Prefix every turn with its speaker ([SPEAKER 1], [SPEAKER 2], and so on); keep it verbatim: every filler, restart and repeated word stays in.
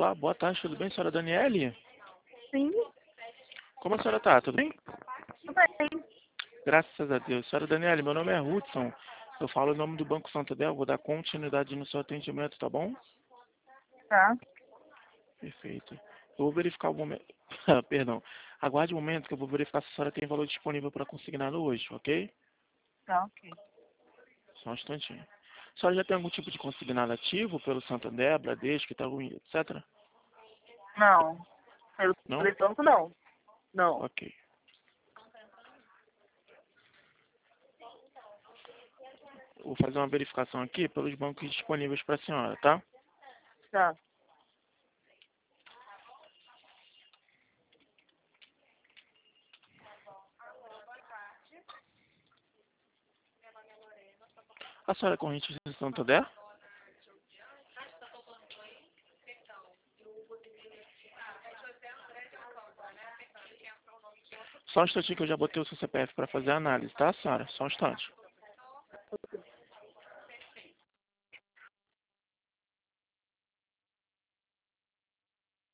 [SPEAKER 1] Olá, boa tarde, tudo bem, senhora Daniele?
[SPEAKER 2] Sim,
[SPEAKER 1] Como a senhora tá? Tudo bem?
[SPEAKER 2] tudo bem.
[SPEAKER 1] Graças a Deus. Senhora Daniele, meu nome é Hudson. Eu falo em nome do Banco Santander, vou dar continuidade no seu atendimento, tá bom?
[SPEAKER 2] Tá,
[SPEAKER 1] Perfeito. Eu vou verificar o momento. Perdão. Aguarde um momento que eu vou verificar se a senhora tem valor disponível para consignar hoje, ok?
[SPEAKER 2] tá, ok.
[SPEAKER 1] Só um instantinho. A senhora já tem algum tipo de consignado ativo pelo Santander, Bradesco, Itaú, etcétera?
[SPEAKER 2] Não, pelo
[SPEAKER 1] Não?
[SPEAKER 2] eletrônico não. Não.
[SPEAKER 1] Ok. Vou fazer uma verificação aqui pelos bancos disponíveis para a senhora, tá?
[SPEAKER 2] Tá.
[SPEAKER 1] A senhora é corrente de Santander? Só um instantinho que eu já botei o seu C P F para fazer a análise, tá, senhora? Só um instante.